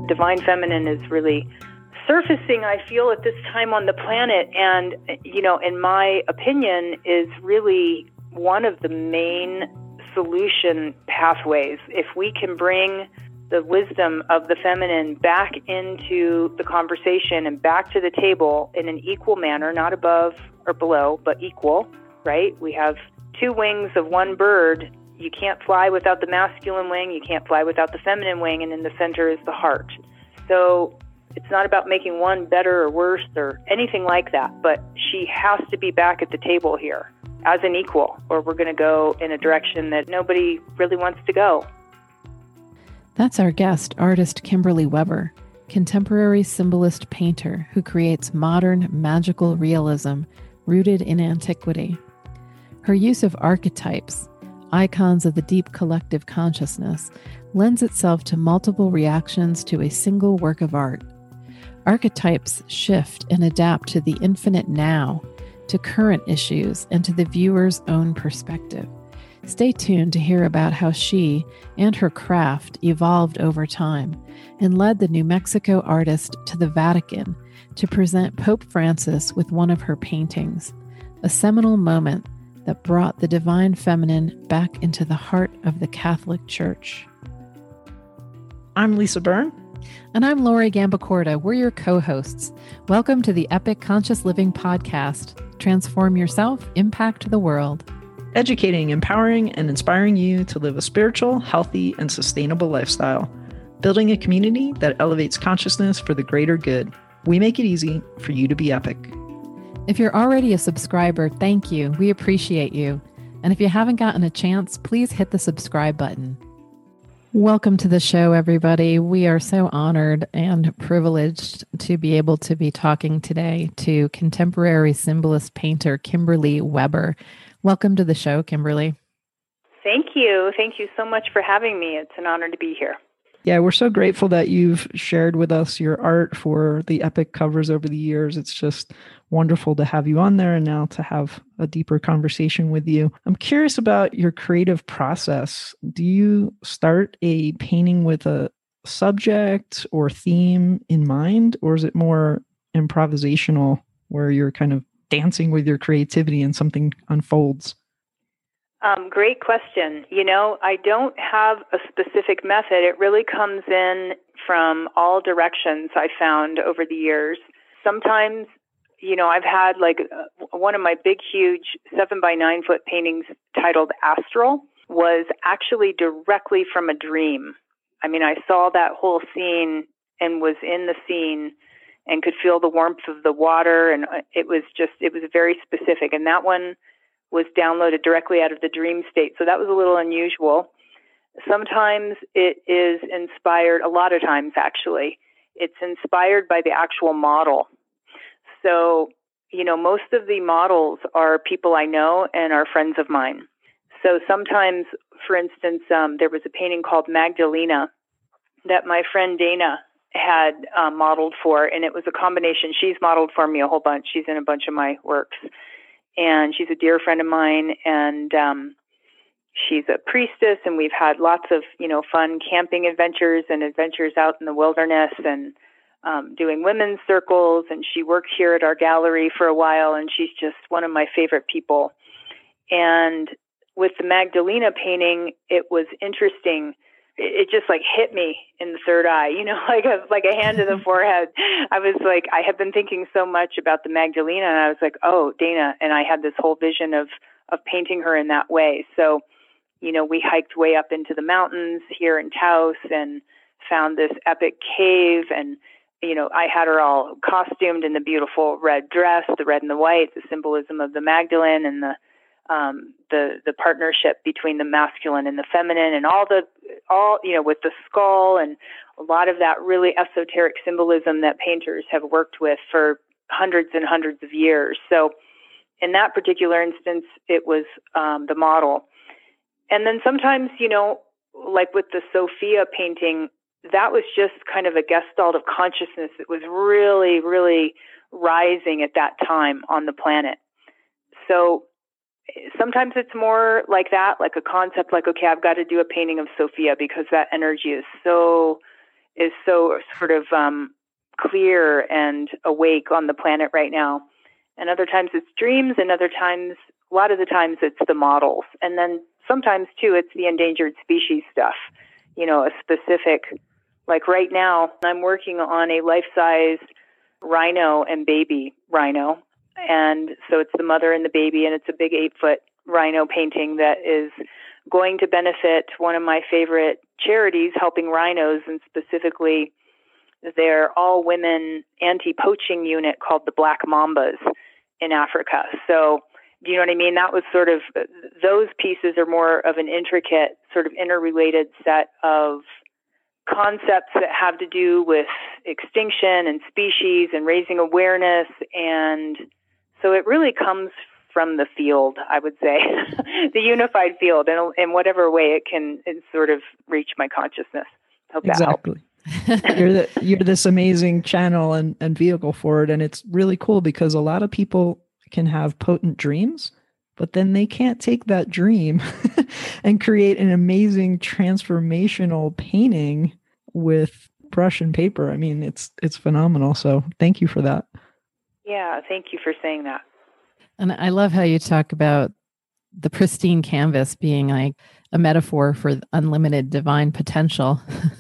divine feminine is really surfacing, I feel, at this time on the planet. And, in my opinion, is really one of the main solution pathways. If we can bring the wisdom of the feminine back into the conversation and back to the table in an equal manner, not above or below, but equal, right? We have two wings of one bird. You can't fly without the masculine wing. You can't fly without the feminine wing. And in the center is the heart. So it's not about making one better or worse or anything like that, but she has to be back at the table here as an equal, or we're going to go in a direction that nobody really wants to go. That's our guest, artist Kimberly Weber, contemporary symbolist painter who creates modern magical realism rooted in antiquity. Her use of archetypes, icons of the deep collective consciousness, lends itself to multiple reactions to a single work of art. Archetypes shift and adapt to the infinite now, to current issues, and to the viewer's own perspective. Stay tuned to hear about how she and her craft evolved over time and led the New Mexico artist to the Vatican to present Pope Francis with one of her paintings, a seminal moment that brought the divine feminine back into the heart of the Catholic Church. I'm Lisa Byrne. And I'm Lori Gambacorta. We're your co-hosts. Welcome to the Epic Conscious Living Podcast. Transform yourself, impact the world. Educating, empowering, and inspiring you to live a spiritual, healthy, and sustainable lifestyle. Building a community that elevates consciousness for the greater good. We make it easy for you to be epic. If you're already a subscriber, thank you. We appreciate you. And if you haven't gotten a chance, please hit the subscribe button. Welcome to the show, everybody. We are so honored and privileged to be able to be talking today to contemporary symbolist painter Kimberly Weber. Welcome to the show, Kimberly. Thank you. Thank you so much for having me. It's an honor to be here. Yeah, we're so grateful that you've shared with us your art for the Epic covers over the years. It's just wonderful to have you on there and now to have a deeper conversation with you. I'm curious about your creative process. Do you start a painting with a subject or theme in mind, or is it more improvisational where you're kind of dancing with your creativity and something unfolds? Great question. I don't have a specific method. It really comes in from all directions, I found over the years. Sometimes, I've had one of my big, huge 7 by 9 foot paintings titled Astral was actually directly from a dream. I mean, I saw that whole scene and was in the scene and could feel the warmth of the water. And it was very specific. And that one was downloaded directly out of the dream state. So that was a little unusual. Sometimes it is inspired, a lot of times actually, it's inspired by the actual model. So, most of the models are people I know and are friends of mine. So sometimes, for instance, there was a painting called Magdalena that my friend Dana had modeled for, and it was a combination. She's modeled for me a whole bunch. She's in a bunch of my works. And she's a dear friend of mine, and she's a priestess, and we've had lots of, fun camping adventures and adventures out in the wilderness and doing women's circles. And she worked here at our gallery for a while, and she's just one of my favorite people. And with the Magdalena painting, it was interesting. It just hit me in the third eye, like a hand to the forehead. I was like, I have been thinking so much about the Magdalena, and I was like, oh, Dana. And I had this whole vision of painting her in that way. So, we hiked way up into the mountains here in Taos and found this epic cave. And, I had her all costumed in the beautiful red dress, the red and the white, the symbolism of the Magdalene and the partnership between the masculine and the feminine, and all with the skull and a lot of that really esoteric symbolism that painters have worked with for hundreds and hundreds of years. So in that particular instance, it was the model. And then sometimes, like with the Sophia painting, that was just kind of a gestalt of consciousness that was really, really rising at that time on the planet. So sometimes it's more like that, like a concept, like, okay, I've got to do a painting of Sophia because that energy is so is so sort of clear and awake on the planet right now. And other times it's dreams, and a lot of the times it's the models. And then sometimes too, it's the endangered species stuff, a specific, like right now, I'm working on a life-size rhino and baby rhino. And so it's the mother and the baby, and it's a big 8-foot rhino painting that is going to benefit one of my favorite charities, helping rhinos, and specifically their all-women anti-poaching unit called the Black Mambas in Africa. So, do you know what I mean? That was sort of, those pieces are more of an intricate, sort of interrelated set of concepts that have to do with extinction and species and raising awareness. And so it really comes from the field, I would say, the unified field, and in whatever way it can sort of reach my consciousness. Hope exactly. That helps. You're this amazing channel and vehicle for it. And it's really cool because a lot of people can have potent dreams, but then they can't take that dream and create an amazing transformational painting with brush and paper. I mean, it's phenomenal. So thank you for that. Yeah, thank you for saying that. And I love how you talk about the pristine canvas being like a metaphor for unlimited divine potential.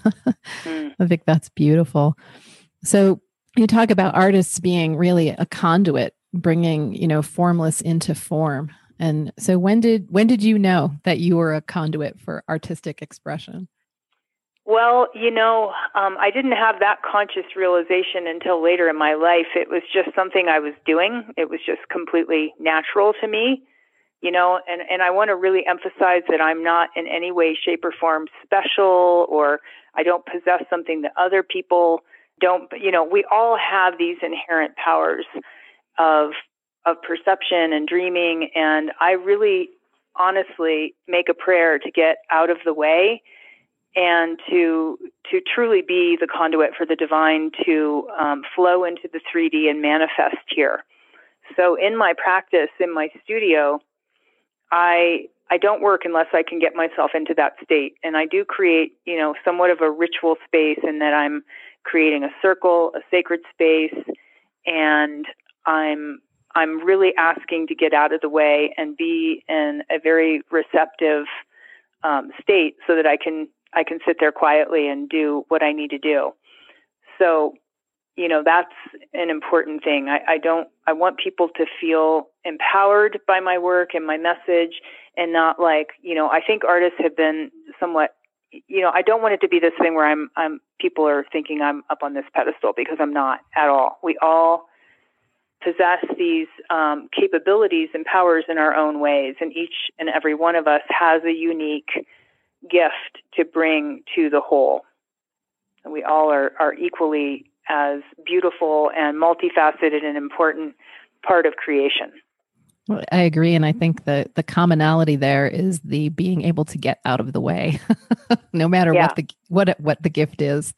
I think that's beautiful. So you talk about artists being really a conduit, bringing, formless into form. And so when did you know that you were a conduit for artistic expression? Well, I didn't have that conscious realization until later in my life. It was just something I was doing. It was just completely natural to me, and I want to really emphasize that I'm not in any way, shape, or form special, or I don't possess something that other people don't. We all have these inherent powers of perception and dreaming, and I really honestly make a prayer to get out of the way and to truly be the conduit for the divine to flow into the 3D and manifest here. So in my practice, in my studio, I don't work unless I can get myself into that state. And I do create, somewhat of a ritual space in that I'm creating a circle, a sacred space, and I'm really asking to get out of the way and be in a very receptive state so that I can sit there quietly and do what I need to do. So, that's an important thing. I want people to feel empowered by my work and my message, and not like, I think artists have been somewhat, I don't want it to be this thing where people are thinking I'm up on this pedestal, because I'm not at all. We all possess these capabilities and powers in our own ways, and each and every one of us has a unique gift to bring to the whole. And we all are equally as beautiful and multifaceted and important part of creation. Well, I agree. And I think the commonality there is the being able to get out of the way, no matter what the gift is.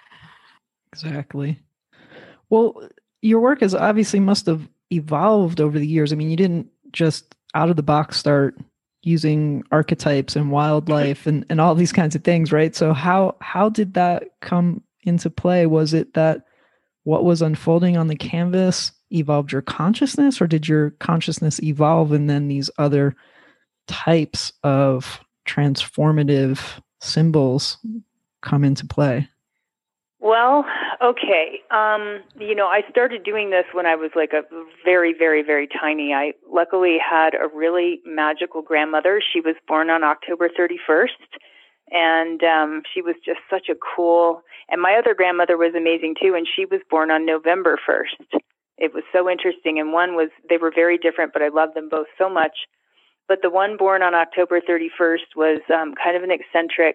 Exactly. Well, your work has obviously must have evolved over the years. I mean, you didn't just out of the box start using archetypes and wildlife and all these kinds of things, right? So how did that come into play? Was it that what was unfolding on the canvas evolved your consciousness, or did your consciousness evolve and then these other types of transformative symbols come into play? Well, okay. I started doing this when I was like a very, very, very tiny. I luckily had a really magical grandmother. She was born on October 31st, and she was just such a cool, and my other grandmother was amazing too, and she was born on November 1st. It was so interesting, and they were very different, but I loved them both so much. But the one born on October 31st was kind of an eccentric,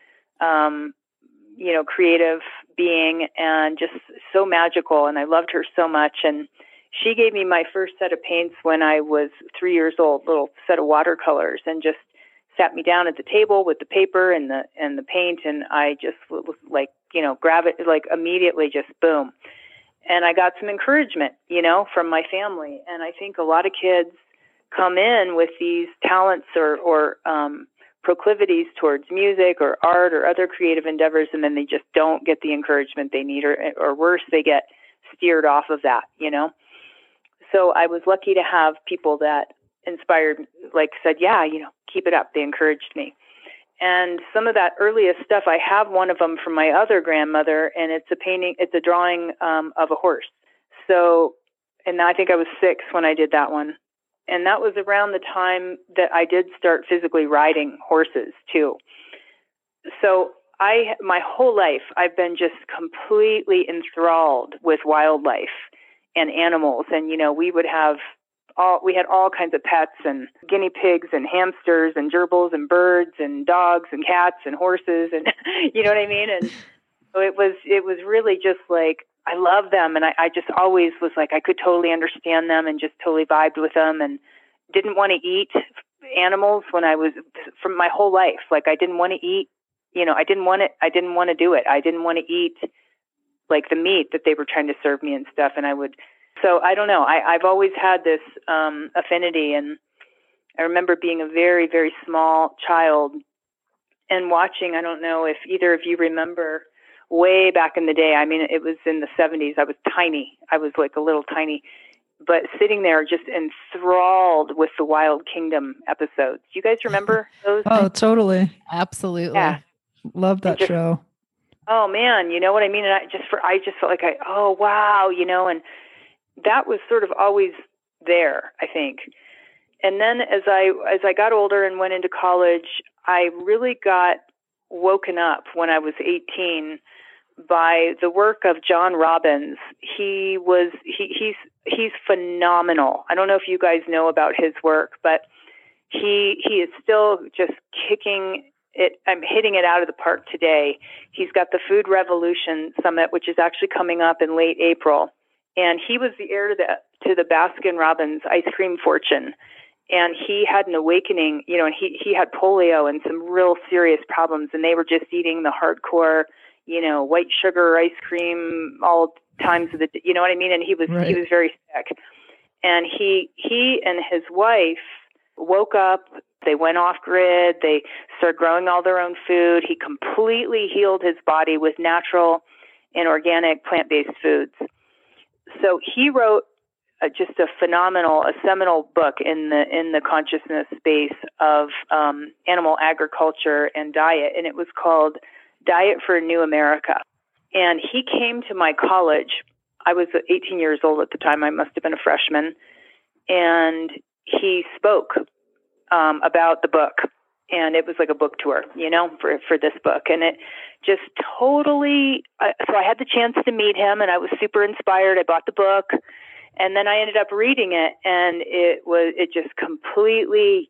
creative being, and just so magical. And I loved her so much. And she gave me my first set of paints when I was 3 years old, little set of watercolors, and just sat me down at the table with the paper and the paint. And I just was like, grab it, like immediately, just boom. And I got some encouragement, from my family. And I think a lot of kids come in with these talents or proclivities towards music or art or other creative endeavors, and then they just don't get the encouragement they need, or worse, they get steered off of that, So I was lucky to have people that inspired, like said, yeah, keep it up. They encouraged me. And some of that earliest stuff, I have one of them from my other grandmother, and it's a drawing of a horse. So, and I think I was 6 when I did that one. And that was around the time that I did start physically riding horses too. So my whole life, I've been just completely enthralled with wildlife and animals. And, we had all kinds of pets and guinea pigs and hamsters and gerbils and birds and dogs and cats and horses. And you know what I mean? And so it was really just like, I love them. And I just always was like, I could totally understand them and just totally vibed with them, and didn't want to eat animals when I was, from my whole life. Like I didn't want to eat, I didn't want to do it. I didn't want to eat like the meat that they were trying to serve me and stuff. And so I don't know. I've always had this affinity. And I remember being a very, very small child and watching, I don't know if either of you remember, way back in the day. I mean, it was in the 70s. I was tiny. I was like a little tiny, but sitting there just enthralled with the Wild Kingdom episodes. Do you guys remember those? Oh, totally. Absolutely. Yeah. Love that show. Oh man, you know what I mean? And I just felt like oh wow, and that was sort of always there, I think. And then as I got older and went into college, I really got woken up when I was 18 by the work of John Robbins. He's phenomenal. I don't know if you guys know about his work, but he is still just kicking it. I'm hitting it out of the park today. He's got the Food Revolution Summit, which is actually coming up in late April. And he was the heir to the Baskin-Robbins ice cream fortune. And he had an awakening, and he had polio and some real serious problems. And they were just eating the hardcore, white sugar ice cream all times of the, you know what I mean? And he was very sick. And he and his wife woke up. They went off grid. They started growing all their own food. He completely healed his body with natural and organic plant-based foods. So he wrote just a seminal book in the consciousness space of animal agriculture and diet, and it was called Diet for a New America. And he came to my college. I was 18 years old at the time. I must have been a freshman. And he spoke about the book. And it was like a book tour, for this book. And it just totally, so I had the chance to meet him, and I was super inspired. I bought the book, and then I ended up reading it, and it just completely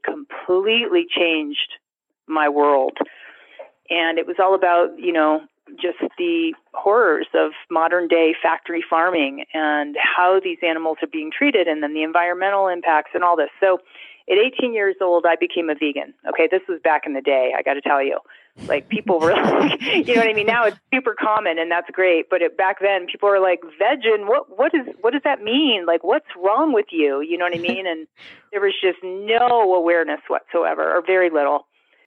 changed my world. And it was all about, just the horrors of modern day factory farming and how these animals are being treated, and then the environmental impacts and all this. So at 18 years old, I became a vegan. Okay, this was back in the day, I got to tell you. Like, people were like, you know what I mean? Now it's super common, and that's great. But back then, people were like, "Vegan, what does that mean? Like, what's wrong with you?" You know what I mean? And there was just no awareness whatsoever, or very little.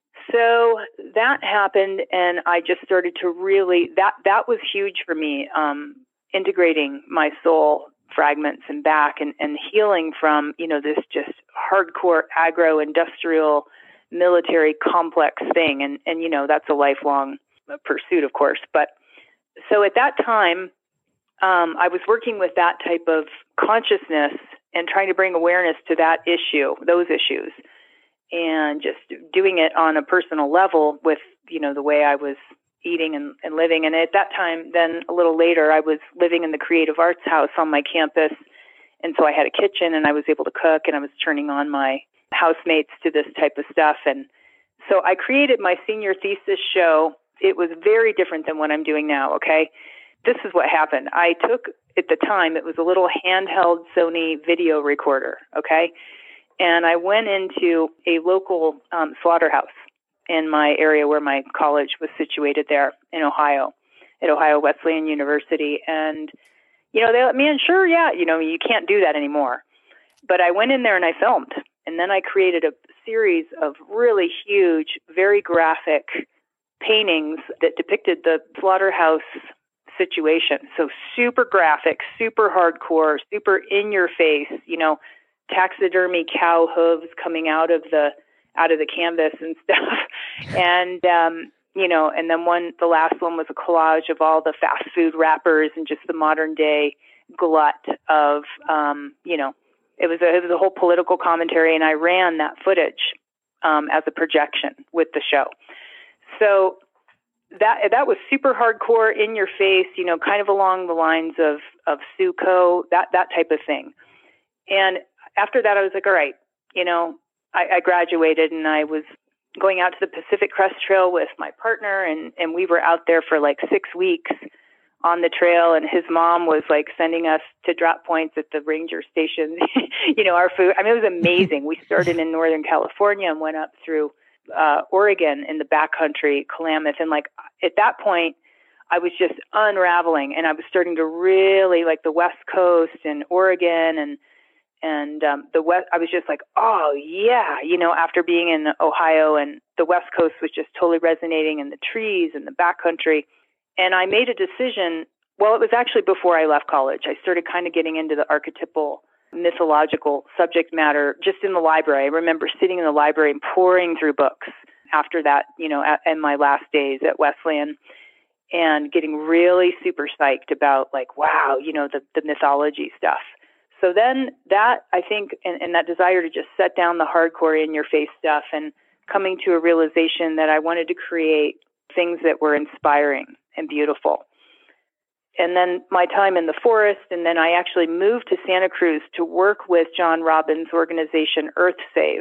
So that happened, and I just started to really, that was huge for me, integrating my soul fragments and back and healing from, this just hardcore agro-industrial military complex thing. And that's a lifelong pursuit, of course. But so at that time, I was working with that type of consciousness and trying to bring awareness to those issues, and just doing it on a personal level with, the way I was eating and living. And at that time, then a little later, I was living in the Creative Arts House on my campus. And so I had a kitchen, and I was able to cook, and I was turning on my housemates to this type of stuff. And so I created my senior thesis show. It was very different than what I'm doing now, okay? This is what happened. I took, at the time, it was a little handheld Sony video recorder, okay? And I went into a local slaughterhouse in my area where my college was situated there in Ohio, at Ohio Wesleyan University. And, they let me in, sure, yeah, you can't do that anymore. But I went in there and I filmed. And then I created a series of really huge, very graphic paintings that depicted the slaughterhouse situation. So super graphic, super hardcore, super in your face, taxidermy cow hooves coming out of the canvas and stuff. And, and then the last one was a collage of all the fast food wrappers and just the modern day glut of, it was a whole political commentary, and I ran that footage as a projection with the show. So that was super hardcore, in your face, kind of along the lines of Suko, that type of thing. And after that, I was like, all right, I graduated, and I was going out to the Pacific Crest Trail with my partner, and we were out there for like 6 weeks on the trail, and his mom was like sending us to drop points at the ranger stations, our food. I mean, it was amazing. We started in Northern California and went up through Oregon in the backcountry, Klamath. And like at that point, I was just unraveling, and I was starting to really like the West Coast and Oregon and the West. I was just like, oh yeah, after being in Ohio, and the West Coast was just totally resonating, and the trees and the backcountry. And I made a decision. Well, it was actually before I left college. I started kind of getting into the archetypal, mythological subject matter just in the library. I remember sitting in the library and pouring through books after that, in my last days at Wesleyan, and getting really super psyched about like, wow, the mythology stuff. So then that, I think, and that desire to just set down the hardcore in your face stuff, and coming to a realization that I wanted to create things that were inspiring and beautiful. And then my time in the forest, and then I actually moved to Santa Cruz to work with John Robbins' organization, Earth Save.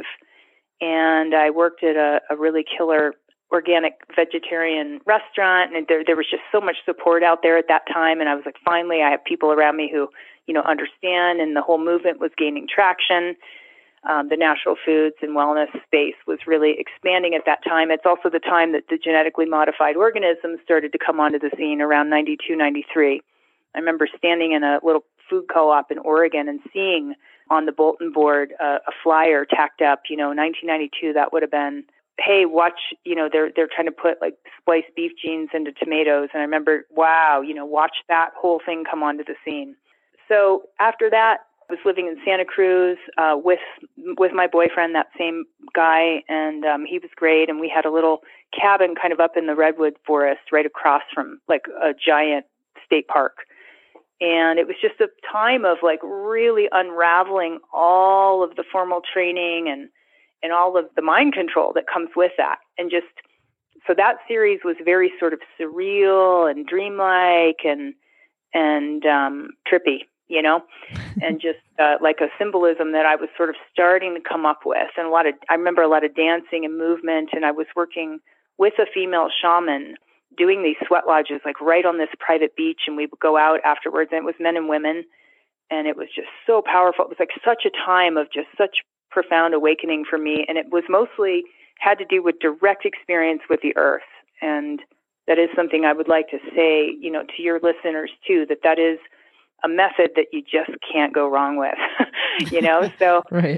And I worked at a really killer organic vegetarian restaurant, and there was just so much support out there at that time. And I was like, finally, I have people around me who, understand, and the whole movement was gaining traction. The natural foods and wellness space was really expanding at that time. It's also the time that the genetically modified organisms started to come onto the scene around 92, 93. I remember standing in a little food co-op in Oregon and seeing on the bulletin board a flyer tacked up, 1992, that would have been, hey, watch, they're trying to put like spliced beef genes into tomatoes. And I remember, wow, watch that whole thing come onto the scene. So after that, I was living in Santa Cruz with my boyfriend, that same guy, and he was great. And we had a little cabin kind of up in the redwood forest right across from like a giant state park. And it was just a time of like really unraveling all of the formal training and all of the mind control that comes with that. And just, so that series was very sort of surreal and dreamlike and trippy, and just like a symbolism that I was sort of starting to come up with. And I remember a lot of dancing and movement, and I was working with a female shaman doing these sweat lodges, like right on this private beach, and we would go out afterwards, and it was men and women, and it was just so powerful. It was like such a time of just such profound awakening for me, and it was mostly had to do with direct experience with the earth. And that is something I would like to say, to your listeners too, that is a method that you just can't go wrong with, so, right.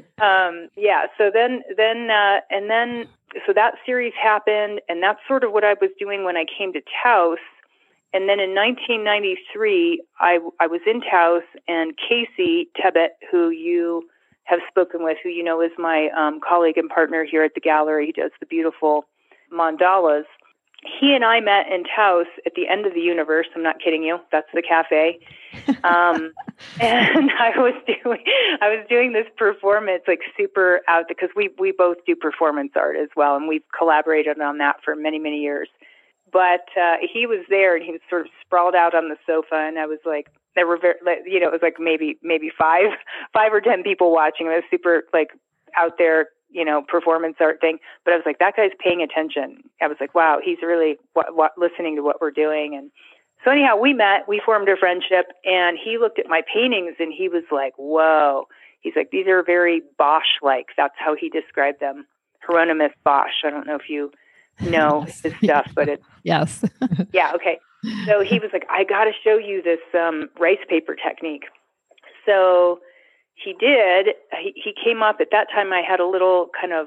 So that series happened, and that's sort of what I was doing when I came to Taos. And then in 1993, I was in Taos, and Casey Tebbett, who you have spoken with, who is my colleague and partner here at the gallery, he does the beautiful mandalas. He and I met in Taos at the End of the Universe. I'm not kidding you. That's the cafe. And I was doing this performance, like super out, because we both do performance art as well, and we've collaborated on that for many, many years. But he was there, and he was sort of sprawled out on the sofa, and I was like, there were it was like maybe 5 or 10 people watching. It was super like out there, performance art thing. But I was like, that guy's paying attention. I was like, wow, he's really listening to what we're doing. And so anyhow, we met, we formed a friendship, and he looked at my paintings and he was like, whoa. He's like, these are very Bosch-like. That's how he described them. Hieronymus Bosch. I don't know if you know his stuff, but it's... Yes. Yeah, okay. So he was like, I got to show you this rice paper technique. So he did. He came up at that time. I had a little kind of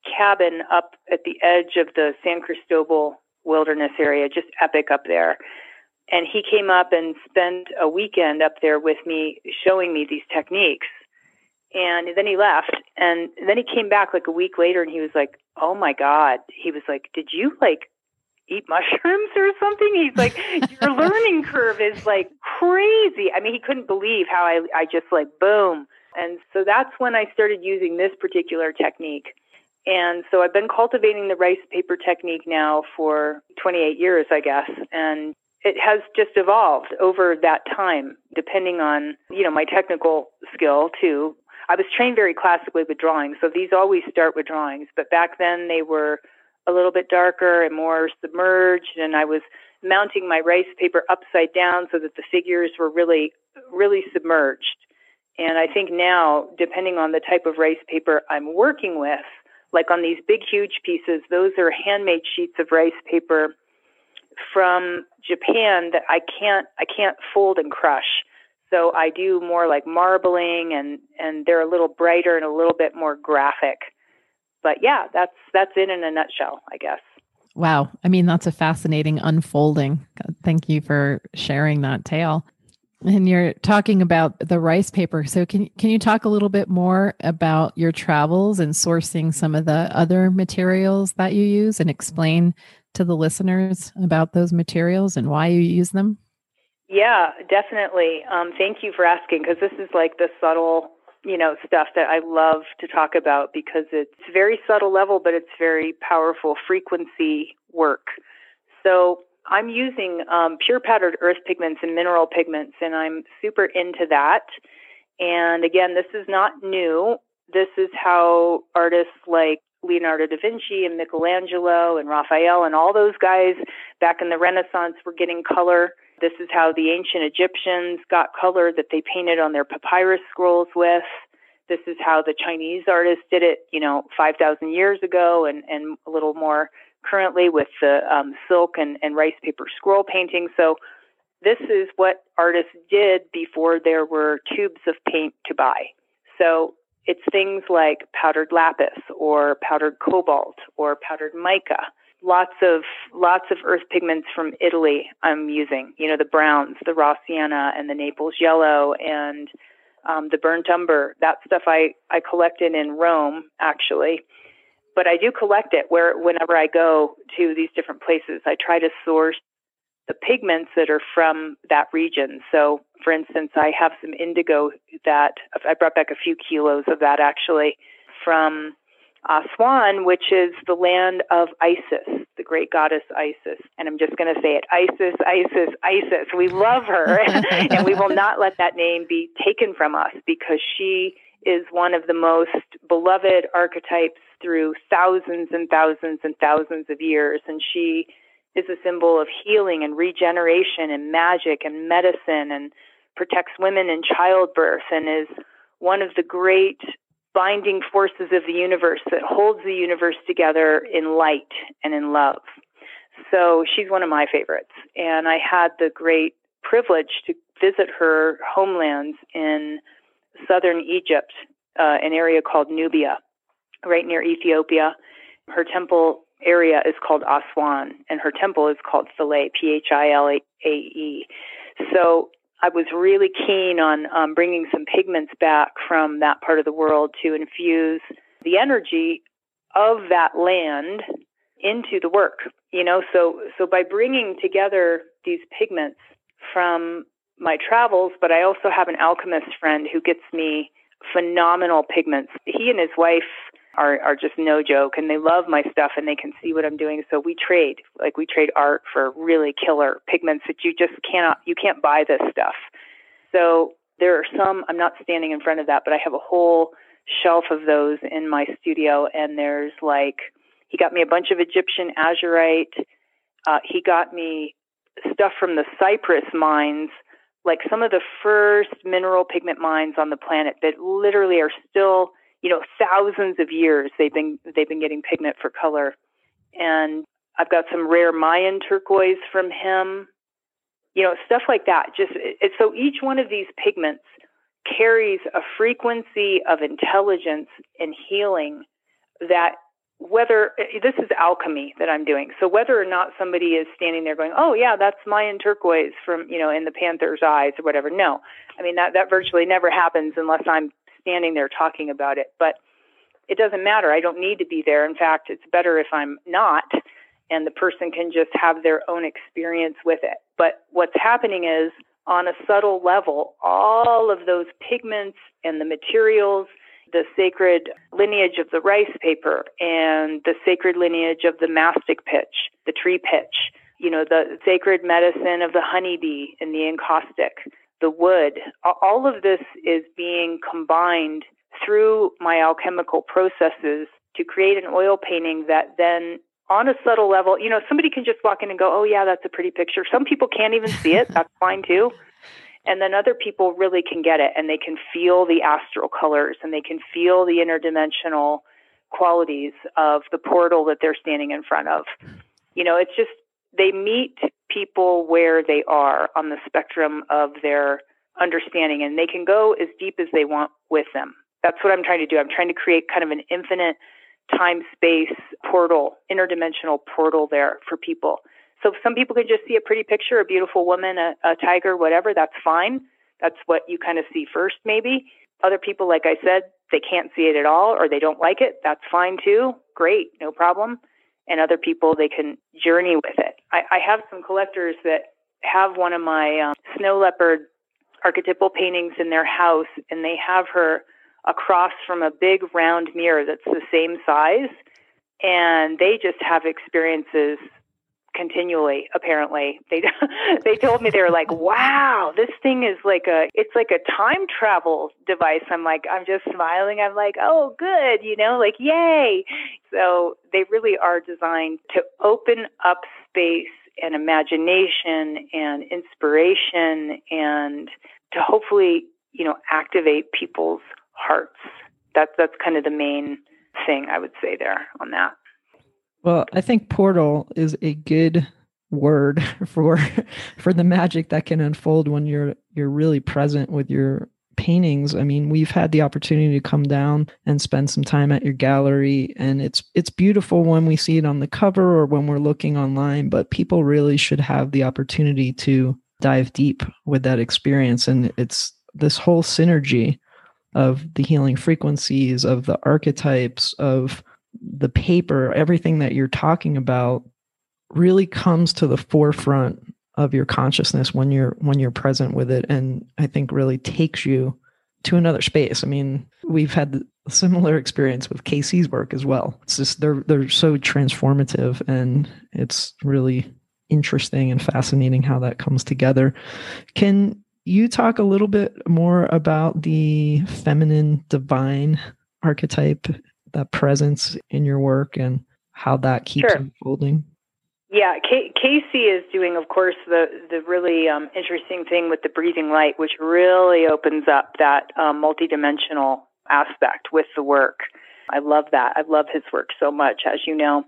cabin up at the edge of the San Cristobal Wilderness area, just epic up there. And he came up and spent a weekend up there with me, showing me these techniques. And then he left. And then he came back like a week later, and he was like, oh my God. He was like, did you like eat mushrooms or something? He's like, your learning curve is like crazy. I mean, he couldn't believe how I just like, boom. And so that's when I started using this particular technique. And so I've been cultivating the rice paper technique now for 28 years, I guess. And it has just evolved over that time, depending on, my technical skill too. I was trained very classically with drawings, so these always start with drawings. But back then they were a little bit darker and more submerged, and I was mounting my rice paper upside down so that the figures were really, really submerged. And I think now, depending on the type of rice paper I'm working with, like on these big, huge pieces, those are handmade sheets of rice paper from Japan that I can't fold and crush. So I do more like marbling, and they're a little brighter and a little bit more graphic. But yeah, that's it in a nutshell, I guess. Wow. I mean, that's a fascinating unfolding. Thank you for sharing that tale. And you're talking about the rice paper. So can you talk a little bit more about your travels and sourcing some of the other materials that you use, and explain to the listeners about those materials and why you use them? Yeah, definitely. Thank you for asking, because this is like the subtle, stuff that I love to talk about, because it's very subtle level, but it's very powerful frequency work. So I'm using pure powdered earth pigments and mineral pigments, and I'm super into that. And again, this is not new. This is how artists like Leonardo da Vinci and Michelangelo and Raphael and all those guys back in the Renaissance were getting color. This is how the ancient Egyptians got color that they painted on their papyrus scrolls with. This is how the Chinese artists did it, 5,000 years ago, and a little more currently with the silk and rice paper scroll painting. So this is what artists did before there were tubes of paint to buy. So it's things like powdered lapis or powdered cobalt or powdered mica. Lots of earth pigments from Italy I'm using, the browns, the raw sienna and the Naples yellow, and the burnt umber. That stuff I collected in Rome, actually. But I do collect it whenever I go to these different places. I try to source the pigments that are from that region. So, for instance, I have some indigo that I brought back a few kilos of that, actually, from Aswan, which is the land of Isis, the great goddess Isis. And I'm just going to say it, Isis, Isis, Isis. We love her, and we will not let that name be taken from us, because she is one of the most beloved archetypes through thousands and thousands and thousands of years. And she is a symbol of healing and regeneration and magic and medicine, and protects women in childbirth, and is one of the great binding forces of the universe that holds the universe together in light and in love. So she's one of my favorites. And I had the great privilege to visit her homelands in southern Egypt, an area called Nubia, right near Ethiopia. Her temple area is called Aswan, and her temple is called Philae, Philae. So I was really keen on bringing some pigments back from that part of the world to infuse the energy of that land into the work. So by bringing together these pigments from my travels, but I also have an alchemist friend who gets me phenomenal pigments. He and his wife are just no joke, and they love my stuff, and they can see what I'm doing. So we trade art for really killer pigments that you can't buy this stuff. So there are some, I'm not standing in front of that, but I have a whole shelf of those in my studio. And there's he got me a bunch of Egyptian azurite. He got me stuff from the Cyprus mines, like some of the first mineral pigment mines on the planet that literally are still, thousands of years they've been getting pigment for color. And I've got some rare Mayan turquoise from him, stuff like that. So each one of these pigments carries a frequency of intelligence and healing that whether this is alchemy that I'm doing. So whether or not somebody is standing there going, oh yeah, that's Mayan turquoise from, in the panther's eyes or whatever. No, I mean, that virtually never happens unless I'm standing there talking about it. But it doesn't matter. I don't need to be there. In fact, it's better if I'm not, and the person can just have their own experience with it. But what's happening is, on a subtle level, all of those pigments and the materials, the sacred lineage of the rice paper and the sacred lineage of the mastic pitch, the tree pitch, the sacred medicine of the honeybee and the encaustic, the wood, all of this is being combined through my alchemical processes to create an oil painting that then, on a subtle level, somebody can just walk in and go, oh yeah, that's a pretty picture. Some people can't even see it. That's fine too. And then other people really can get it, and they can feel the astral colors, and they can feel the interdimensional qualities of the portal that they're standing in front of. It's just, they meet people where they are on the spectrum of their understanding, and they can go as deep as they want with them. That's what I'm trying to do. I'm trying to create kind of an infinite time-space portal, interdimensional portal there for people. So some people can just see a pretty picture, a beautiful woman, a tiger, whatever, that's fine. That's what you kind of see first, maybe. Other people, like I said, they can't see it at all, or they don't like it. That's fine too. Great, no problem. And other people, they can journey with it. I have some collectors that have one of my snow leopard archetypal paintings in their house, and they have her across from a big round mirror that's the same size, and they just have experiences continually. Apparently, they told me, they were like, wow, this thing is it's like a time travel device. I'm just smiling. I'm like, oh good, like yay. So they really are designed to open up space and imagination and inspiration, and to hopefully activate people's hearts. That's kind of the main thing I would say there on that. Well, I think portal is a good word for the magic that can unfold when you're really present with your paintings. I mean, we've had the opportunity to come down and spend some time at your gallery, and it's beautiful when we see it on the cover or when we're looking online, but people really should have the opportunity to dive deep with that experience. And it's this whole synergy of the healing frequencies, of the archetypes, of the paper, everything that you're talking about really comes to the forefront of your consciousness when you're present with it, and I think really takes you to another space. I mean, we've had a similar experience with Casey's work as well. It's just they're so transformative, and it's really interesting and fascinating how that comes together. Can you talk a little bit more about the feminine divine archetype, that presence in your work, and how that keeps unfolding? Yeah, Casey is doing, of course, the really interesting thing with the breathing light, which really opens up that multidimensional aspect with the work. I love that. I love his work so much, as you know.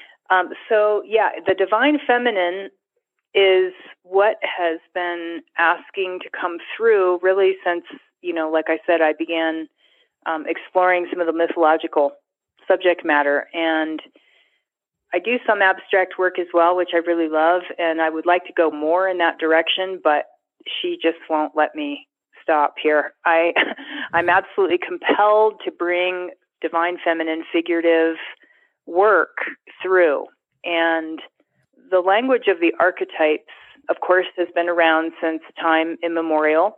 So, yeah, the divine feminine is what has been asking to come through really since, like I said, I began exploring some of the mythological subject matter. And I do some abstract work as well, which I really love, and I would like to go more in that direction, but she just won't let me stop here. I'm absolutely compelled to bring divine feminine figurative work through. And the language of the archetypes, of course, has been around since time immemorial.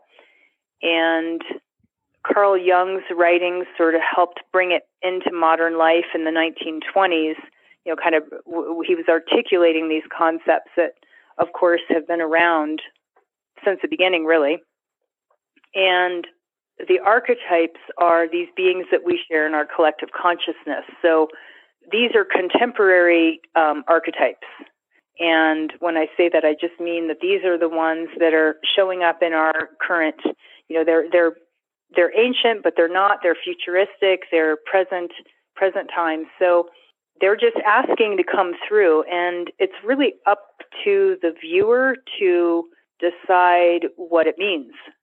And Carl Jung's writings sort of helped bring it into modern life in the 1920s. He was articulating these concepts that, of course, have been around since the beginning, really. And the archetypes are these beings that we share in our collective consciousness. So these are contemporary archetypes. And when I say that, I just mean that these are the ones that are showing up in our current, they're ancient, but they're not. They're futuristic. They're present time. So they're just asking to come through, and it's really up to the viewer to decide what it means,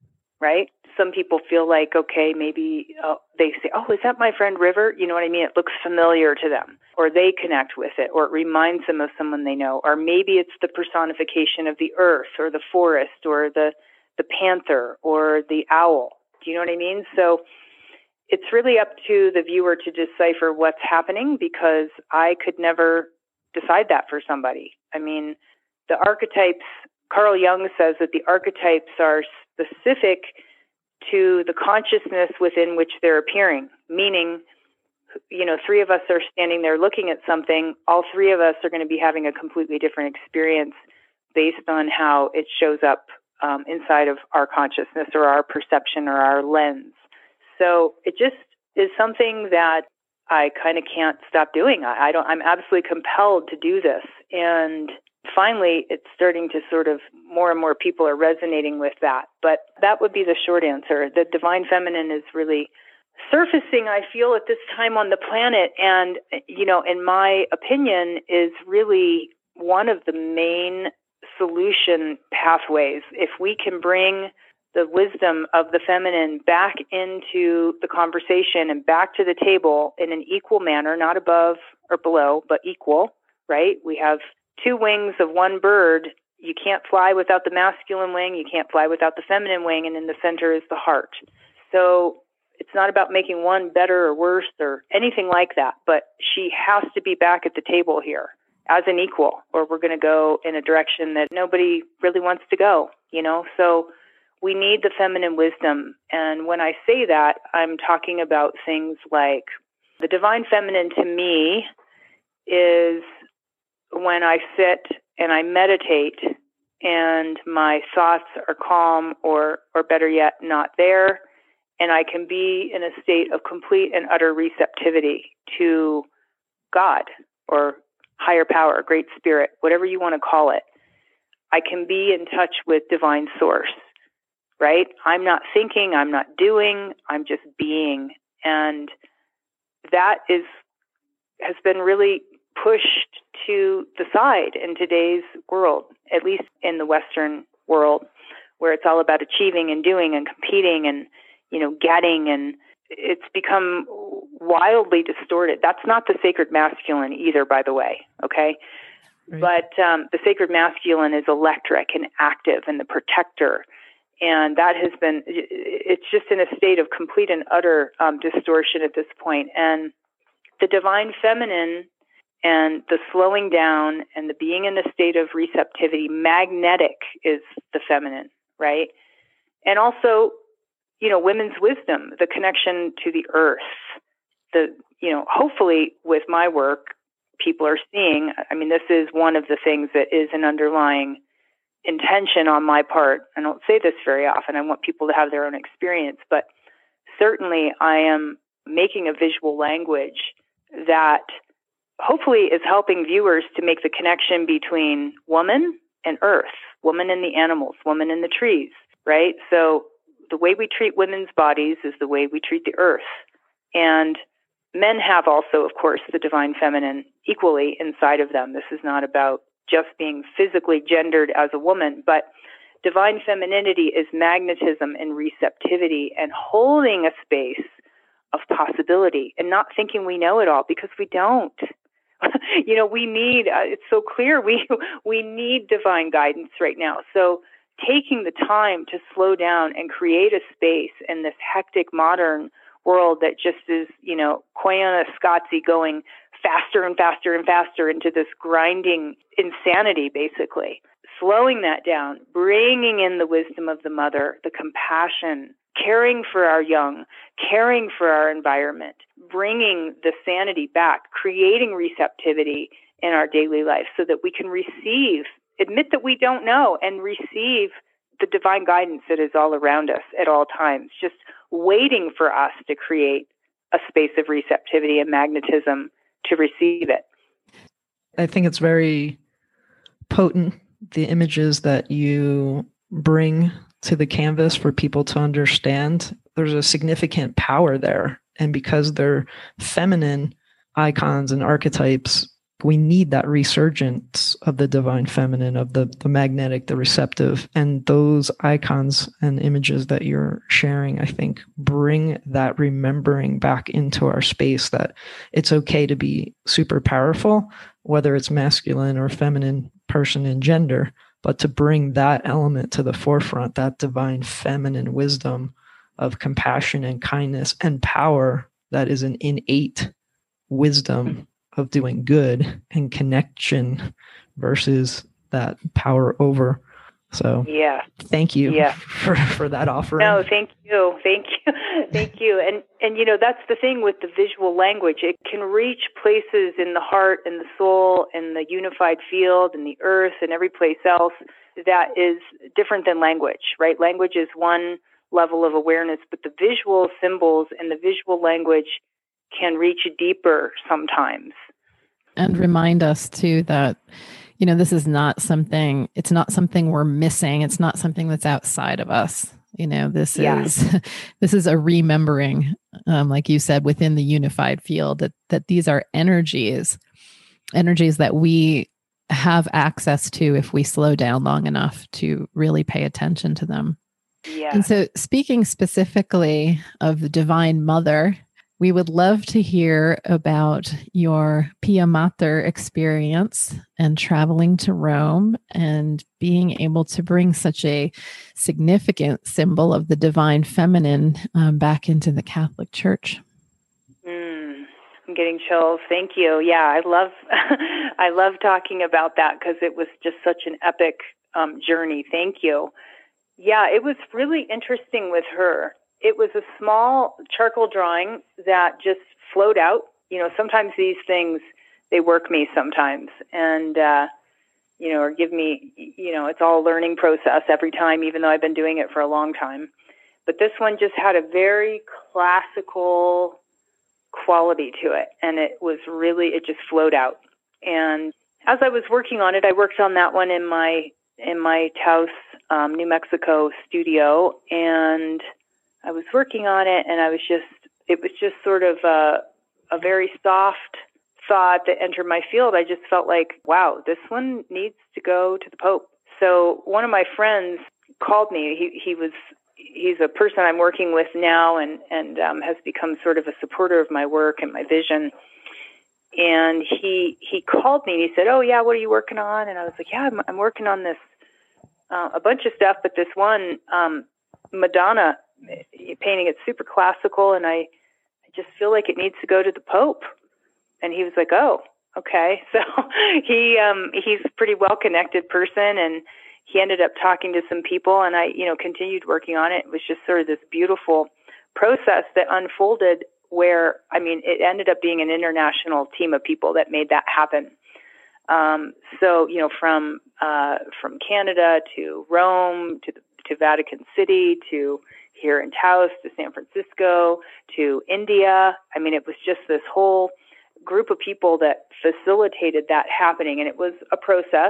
right? Some people feel like, okay, maybe they say, oh, is that my friend River? You know what I mean? It looks familiar to them, or they connect with it, or it reminds them of someone they know, or maybe it's the personification of the earth or the forest or the panther or the owl. Do you know what I mean? So it's really up to the viewer to decipher what's happening, because I could never decide that for somebody. I mean, the archetypes, Carl Jung says that the archetypes are specific to the consciousness within which they're appearing, meaning, you know, three of us are standing there looking at something. All three of us are going to be having a completely different experience based on how it shows up inside of our consciousness or our perception or our lens. So it just is something that I kind of can't stop doing. I'm absolutely compelled to do this. And finally, it's starting to sort of, more and more people are resonating with that. But that would be the short answer. The divine feminine is really surfacing, I feel, at this time on the planet. And, you know, in my opinion, is really one of the main solution pathways. If we can bring the wisdom of the feminine back into the conversation and back to the table in an equal manner, not above or below, but equal, right? We have two wings of one bird. You can't fly without the masculine wing. You can't fly without the feminine wing. And in the center is the heart. So it's not about making one better or worse or anything like that, but she has to be back at the table here as an equal, or we're going to go in a direction that nobody really wants to go, you know? So we need the feminine wisdom. And when I say that, I'm talking about things like the divine feminine to me is when I sit and I meditate and my thoughts are calm or better yet, not there. And I can be in a state of complete and utter receptivity to God or higher power, great spirit, whatever you want to call it. I can be in touch with divine source. Right? I'm not thinking, I'm not doing, I'm just being. And that has been really pushed to the side in today's world, at least in the Western world, where it's all about achieving and doing and competing and, you know, getting, and it's become wildly distorted. That's not the sacred masculine either, by the way, okay? Right. But the sacred masculine is electric and active and the protector. And that has been, it's just in a state of complete and utter distortion at this point. And the divine feminine and the slowing down and the being in a state of receptivity, magnetic is the feminine, right? And also, you know, women's wisdom, the connection to the earth, you know, hopefully with my work, people are seeing, I mean, this is one of the things that is an underlying intention on my part. I don't say this very often. I want people to have their own experience, but certainly I am making a visual language that hopefully is helping viewers to make the connection between woman and earth, woman and the animals, woman and the trees, right? So the way we treat women's bodies is the way we treat the earth. And men have also, of course, the divine feminine equally inside of them. This is not about just being physically gendered as a woman, but divine femininity is magnetism and receptivity and holding a space of possibility and not thinking we know it all, because we don't. You know, we need, it's so clear, we need divine guidance right now. So taking the time to slow down and create a space in this hectic modern world that just is, you know, Koyaanisqatsi going faster and faster and faster into this grinding insanity, basically. Slowing that down, bringing in the wisdom of the mother, the compassion, caring for our young, caring for our environment, bringing the sanity back, creating receptivity in our daily life so that we can receive, admit that we don't know, and receive the divine guidance that is all around us at all times, just waiting for us to create a space of receptivity and magnetism to receive it. I think it's very potent, the images that you bring to the canvas for people to understand. There's a significant power there. And because they're feminine icons and archetypes, We need that resurgence of the divine feminine, of the magnetic, the receptive. And those icons and images that you're sharing, I think, bring that remembering back into our space, that it's okay to be super powerful, whether it's masculine or feminine person in gender, but to bring that element to the forefront, that divine feminine wisdom of compassion and kindness and power that is an innate wisdom of doing good and connection versus that power over. So thank you for that offering. No, thank you. Thank you. And that's the thing with the visual language. It can reach places in the heart and the soul and the unified field and the earth and every place else that is different than language, right? Language is one level of awareness, but the visual symbols and the visual language can reach deeper sometimes. And remind us too that, this is not something, it's not something we're missing. It's not something that's outside of us. This is a remembering, like you said, within the unified field, that these are energies that we have access to if we slow down long enough to really pay attention to them. Yeah. And so, speaking specifically of the Divine Mother, we would love to hear about your Pia Mater experience and traveling to Rome and being able to bring such a significant symbol of the divine feminine back into the Catholic Church. I'm getting chills. Thank you. Yeah, I love talking about that because it was just such an epic journey. Thank you. Yeah, it was really interesting with her. It was a small charcoal drawing that just flowed out. Sometimes these things, they work me sometimes and, or give me, it's all a learning process every time, even though I've been doing it for a long time. But this one just had a very classical quality to it. And it just flowed out. And as I was working on it, I worked on that one in my Taos, New Mexico studio, and I was working on it, and it was just sort of a very soft thought that entered my field. I just felt like, wow, this one needs to go to the Pope. So one of my friends called me. He's a person I'm working with now and has become sort of a supporter of my work and my vision. And he called me and he said, "Oh yeah, what are you working on?" And I was like, "Yeah, I'm working on this, a bunch of stuff, but this one, Madonna painting, it's super classical, and I just feel like it needs to go to the Pope." And he was like, "Oh, okay." So he's a pretty well-connected person, and he ended up talking to some people, and I, continued working on it. It was just sort of this beautiful process that unfolded where, it ended up being an international team of people that made that happen. So, from Canada to Rome to Vatican City to here in Taos to San Francisco to India. It was just this whole group of people that facilitated that happening, and it was a process.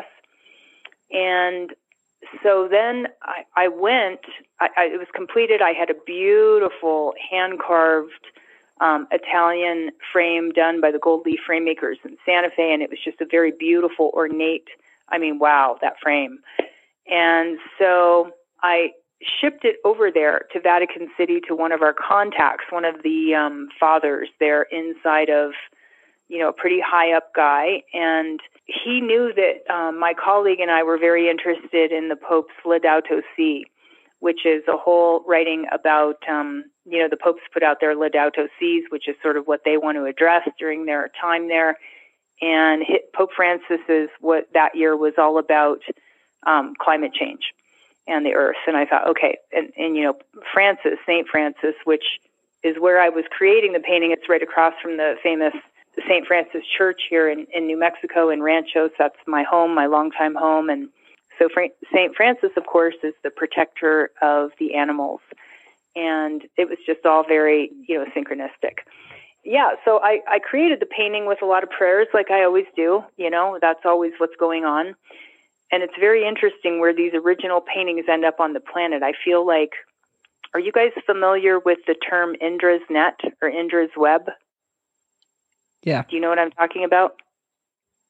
And so then I went, it was completed. I had a beautiful hand-carved Italian frame done by the Gold Leaf Frame Makers in Santa Fe, and it was just a very beautiful, ornate, wow, that frame. And so I shipped it over there to Vatican City to one of our contacts, one of the fathers there inside of, a pretty high up guy. And he knew that my colleague and I were very interested in the Pope's Laudato Si, which is a whole writing about, the Popes put out their Laudato Si's, which is sort of what they want to address during their time there. And Pope Francis's, what that year was all about, climate change and the earth. And I thought, okay, and Francis, St. Francis, which is where I was creating the painting. It's right across from the famous St. Francis Church here in New Mexico in Ranchos. That's my home, my longtime home. And so St. Francis, of course, is the protector of the animals. And it was just all very, synchronistic. Yeah, so I created the painting with a lot of prayers like I always do. That's always what's going on. And it's very interesting where these original paintings end up on the planet. I feel like, are you guys familiar with the term Indra's net or Indra's web? Yeah. Do you know what I'm talking about?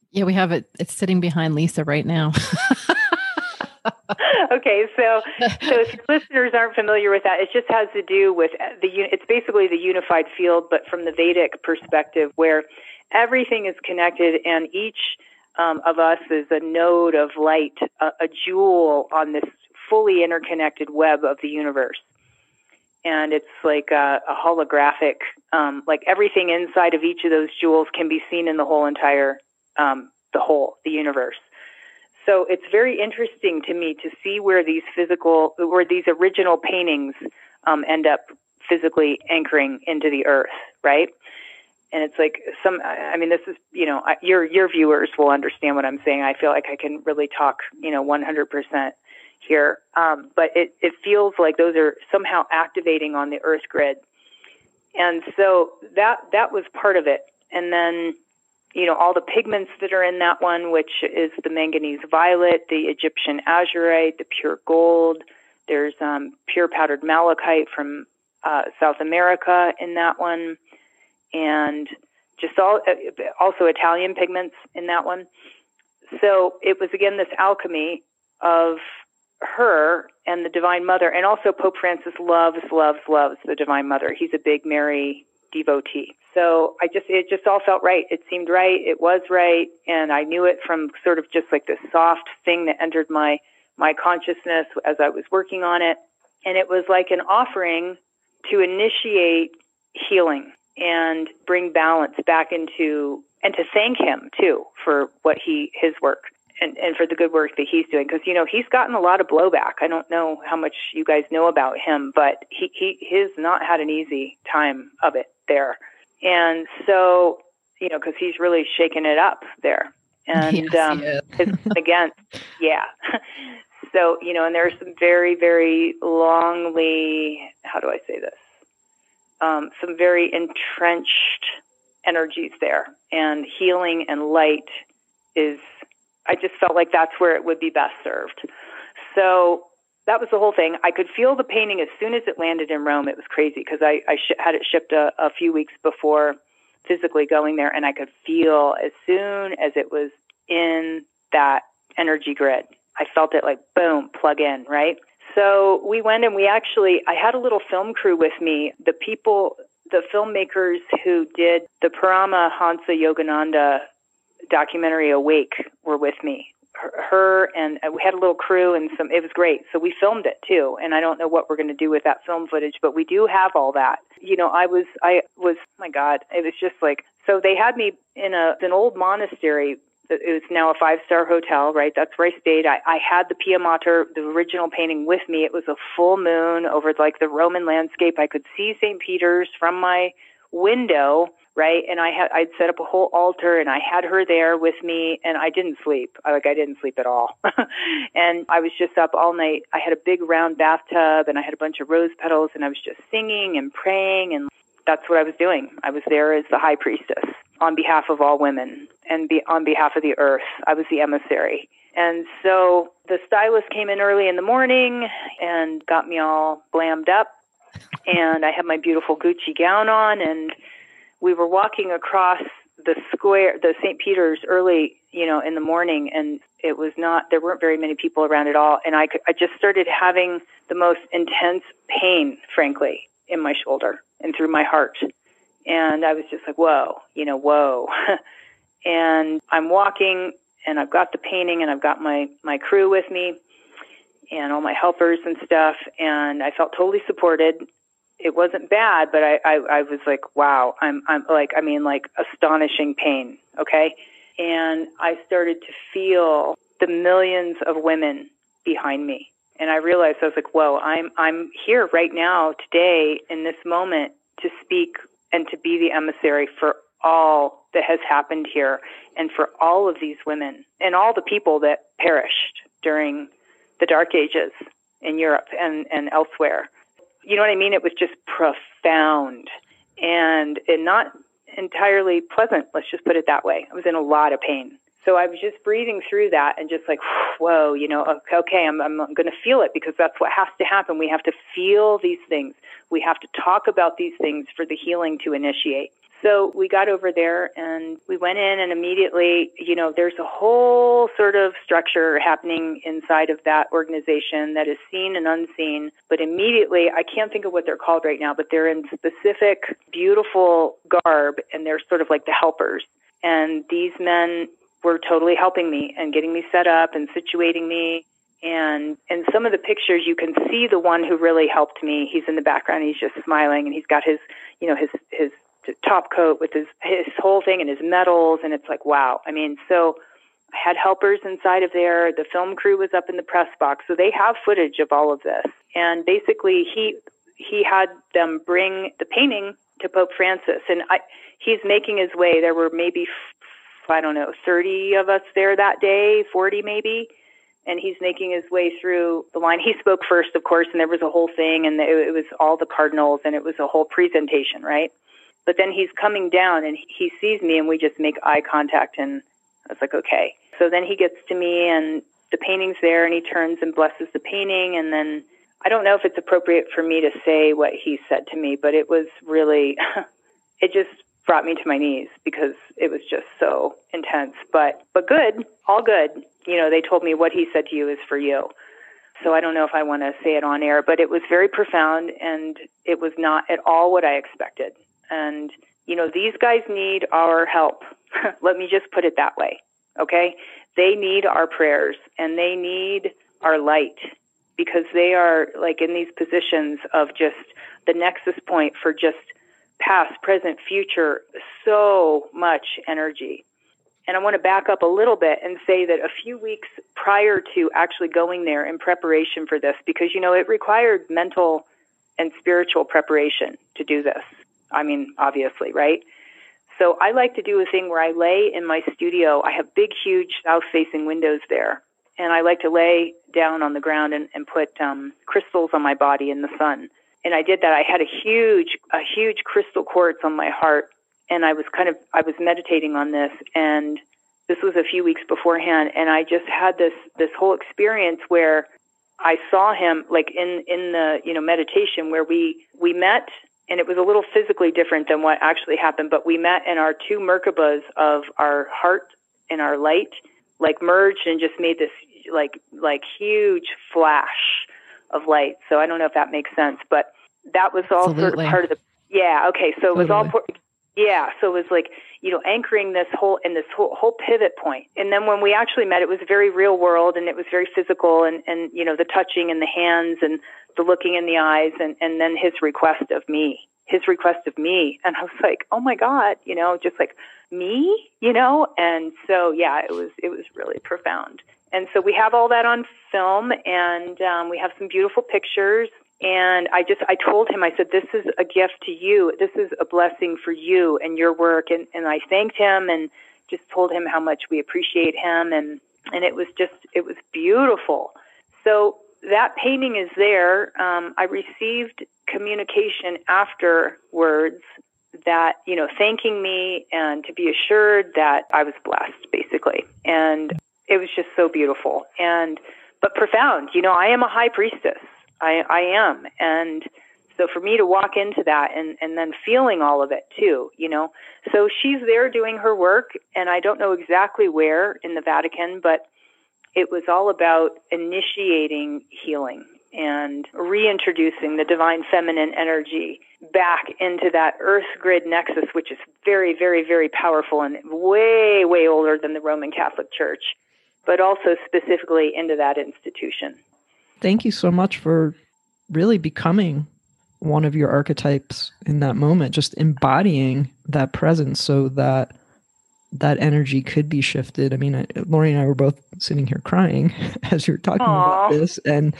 Yeah, we have it. It's sitting behind Lisa right now. Okay, so if your listeners aren't familiar with that, it just has to do with it's basically the unified field, but from the Vedic perspective, where everything is connected, and each of us is a node of light, a jewel on this fully interconnected web of the universe. And it's like a holographic, like everything inside of each of those jewels can be seen in the whole entire, the universe. So it's very interesting to me to see where these original paintings end up physically anchoring into the earth, right? And it's like this is, your viewers will understand what I'm saying. I feel like I can really talk, 100% here. But it feels like those are somehow activating on the earth grid. And so that was part of it. And then, all the pigments that are in that one, which is the manganese violet, the Egyptian azurite, the pure gold. There's pure powdered malachite from South America in that one, and just also Italian pigments in that one. So it was, again, this alchemy of her and the Divine Mother. And also Pope Francis loves the Divine Mother. He's a big Mary devotee. So it just all felt right. It seemed right. It was right. And I knew it from sort of just like this soft thing that entered my consciousness as I was working on it. And it was like an offering to initiate healing and bring balance back into, and to thank him too for his work and for the good work that he's doing. Because, he's gotten a lot of blowback. I don't know how much you guys know about him, but he's not had an easy time of it there. And so, because he's really shaken it up there. And again, yeah. So, and there's some very, very how do I say this? Some very entrenched energies there. And healing and light I just felt like that's where it would be best served. So that was the whole thing. I could feel the painting as soon as it landed in Rome. It was crazy because I had it shipped a few weeks before physically going there, and I could feel as soon as it was in that energy grid, I felt it like, boom, plug in, right? So we went and I had a little film crew with me. The filmmakers who did the Paramahansa Yogananda documentary Awake were with me. Her and we had a little crew, and it was great. So we filmed it too. And I don't know what we're going to do with that film footage, but we do have all that. I was, my God, it was just like, so they had me in an old monastery. It was now a 5-star hotel, right? That's where I stayed. I had the Pia Mater, the original painting, with me. It was a full moon over like the Roman landscape. I could see St. Peter's from my window, right? And I'd set up a whole altar, and I had her there with me, and I didn't sleep. I didn't sleep at all. And I was just up all night. I had a big round bathtub, and I had a bunch of rose petals, and I was just singing and praying, and that's what I was doing. I was there as the high priestess on behalf of all women and on behalf of the earth. I was the emissary. And so the stylist came in early in the morning and got me all glammed up, and I had my beautiful Gucci gown on, and we were walking across the square, the St. Peter's, early, in the morning, and there weren't very many people around at all. And I just started having the most intense pain, frankly, in my shoulder and through my heart. And I was just like, whoa. And I'm walking, and I've got the painting, and I've got my crew with me and all my helpers and stuff. And I felt totally supported. It wasn't bad, but I was like, wow, I'm like astonishing pain. Okay. And I started to feel the millions of women behind me. And I realized, I was like, whoa, I'm here right now, today, in this moment, to speak and to be the emissary for all that has happened here, and for all of these women and all the people that perished during the Dark Ages in Europe and elsewhere. You know what I mean? It was just profound and not entirely pleasant. Let's just put it that way. I was in a lot of pain. So I was just breathing through that and just like, whoa, okay, I'm going to feel it, because that's what has to happen. We have to feel these things. We have to talk about these things for the healing to initiate. So we got over there and we went in, and immediately, there's a whole sort of structure happening inside of that organization that is seen and unseen. But immediately, I can't think of what they're called right now, but they're in specific, beautiful garb, and they're sort of like the helpers. And these men were totally helping me and getting me set up and situating me. And in some of the pictures, you can see the one who really helped me. He's in the background. He's just smiling, and he's got his top coat with his whole thing and his medals. And it's like, wow. I mean, so I had helpers inside of there. The film crew was up in the press box. So they have footage of all of this. And basically he had them bring the painting to Pope Francis. And he's making his way. There were maybe, 30 of us there that day, 40 maybe. And he's making his way through the line. He spoke first, of course, and there was a whole thing, and it was all the cardinals, and it was a whole presentation, right? But then he's coming down, and he sees me, and we just make eye contact, and I was like, okay. So then he gets to me, and the painting's there, and he turns and blesses the painting, and then I don't know if it's appropriate for me to say what he said to me, but it was really, it just brought me to my knees because it was just so intense, but good, all good. They told me what he said to you is for you. So I don't know if I want to say it on air, but it was very profound, and it was not at all what I expected. And, these guys need our help. Let me just put it that way. Okay. They need our prayers, and they need our light, because they are like in these positions of just the nexus point for just past, present, future, so much energy. And I want to back up a little bit and say that a few weeks prior to actually going there in preparation for this, because, it required mental and spiritual preparation to do this. I mean, obviously, right? So I like to do a thing where I lay in my studio. I have big, huge south-facing windows there. And I like to lay down on the ground and put crystals on my body in the sun. And I did that. I had a huge crystal quartz on my heart. And I was meditating on this, and this was a few weeks beforehand, and I just had this whole experience where I saw him like in the, meditation where we met, and it was a little physically different than what actually happened, but we met, and our two Merkabas of our heart and our light like merged and just made this like huge flash of light. So I don't know if that makes sense, but that was all Absolutely. Sort of part of the, yeah. Okay. So Totally. It was all, yeah. So it was like, anchoring this whole pivot point. And then when we actually met, it was very real world, and it was very physical, and the touching and the hands and the looking in the eyes, and then his request of me. And I was like, oh my God, just like me, and so, yeah, it was really profound. And so we have all that on film, and we have some beautiful pictures. And I told him, I said, this is a gift to you. This is a blessing for you and your work. And I thanked him and just told him how much we appreciate him. And it was beautiful. So that painting is there. I received communication afterwards that, thanking me and to be assured that I was blessed, basically. And it was just so beautiful but profound. I am a high priestess. I am. And so for me to walk into that and then feeling all of it too, so she's there doing her work, and I don't know exactly where in the Vatican, but it was all about initiating healing and reintroducing the divine feminine energy back into that earth grid nexus, which is very, very, very powerful and way, way older than the Roman Catholic Church, but also specifically into that institution. Thank you so much for really becoming one of your archetypes in that moment, just embodying that presence so that that energy could be shifted. I mean, Lori and I were both sitting here crying as you're talking about this, and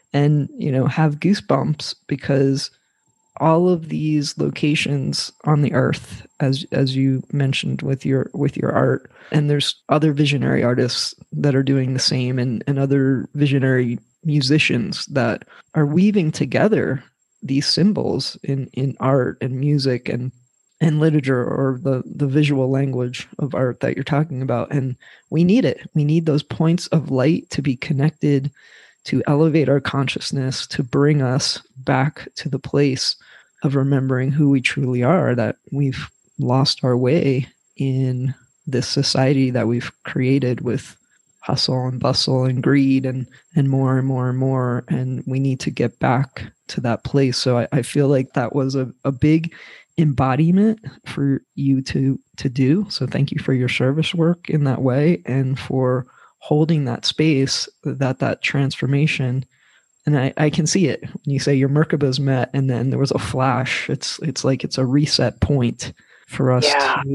have goosebumps, because all of these locations on the earth, as you mentioned with your art, and there's other visionary artists that are doing the same, and other visionary musicians that are weaving together these symbols in art and music and literature, or the visual language of art that you're talking about. And we need it. We need those points of light to be connected, to elevate our consciousness, to bring us back to the place of remembering who we truly are, that we've lost our way in this society that we've created with hustle and bustle and greed and more and more and more. And we need to get back to that place. So I feel like that was a big embodiment for you to do. So thank you for your service work in that way and for holding that space, that transformation. And I can see it when you say your Merkabahs met and then there was a flash. It's like it's a reset point for us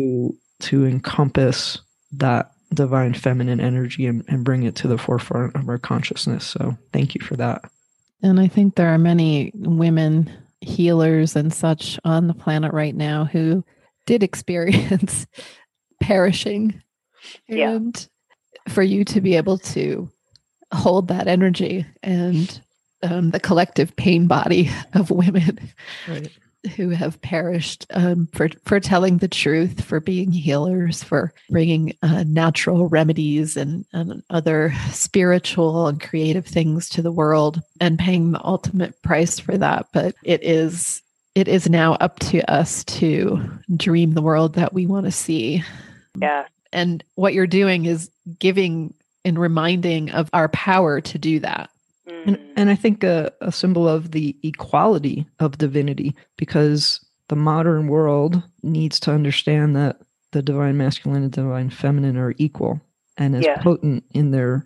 to encompass that divine feminine energy and bring it to the forefront of our consciousness. So thank you for that. And I think there are many women healers and such on the planet right now who did experience perishing. Yeah. And for you to be able to hold that energy and the collective pain body of women Right. who have perished for telling the truth, for being healers, for bringing natural remedies and other spiritual and creative things to the world and paying the ultimate price for that. But it is now up to us to dream the world that we want to see. Yeah. And what you're doing is giving and reminding of our power to do that. And I think a symbol of the equality of divinity, because the modern world needs to understand that the divine masculine and divine feminine are equal and as potent in their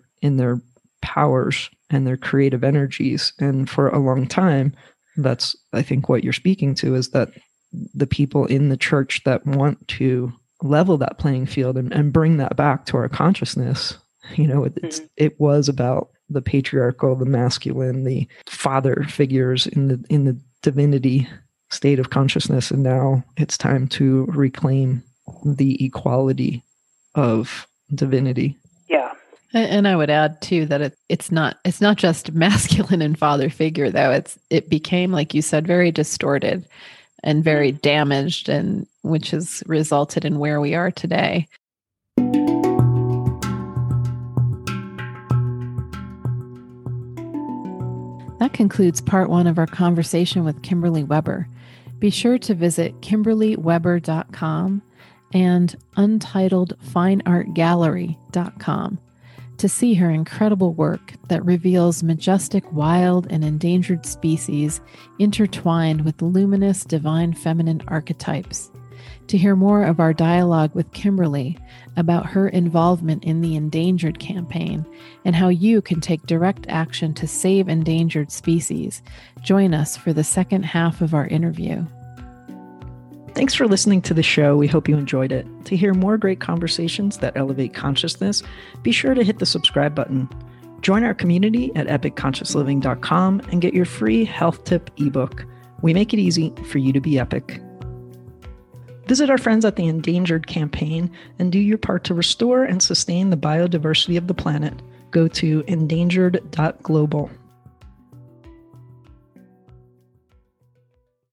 powers and their creative energies. And for a long time, that's, I think, what you're speaking to, is that the people in the church that want to level that playing field and bring that back to our consciousness, it was about the patriarchal, the masculine, the father figures in the divinity state of consciousness. And now it's time to reclaim the equality of divinity. Yeah. And I would add too that it's not just masculine and father figure, though. It became, like you said, very distorted and very damaged, and which has resulted in where we are today. That concludes part 1 of our conversation with Kimberly Weber. Be sure to visit KimberlyWeber.com and UntitledFineArtGallery.com to see her incredible work that reveals majestic wild and endangered species intertwined with luminous divine feminine archetypes. To hear more of our dialogue with Kimberly about her involvement in the Endangered campaign and how you can take direct action to save endangered species, join us for the second half of our interview. Thanks for listening to the show. We hope you enjoyed it. To hear more great conversations that elevate consciousness, be sure to hit the subscribe button. Join our community at epicconsciousliving.com and get your free health tip ebook. We make it easy for you to be epic. Visit our friends at the Endangered campaign and do your part to restore and sustain the biodiversity of the planet. Go to endangered.global.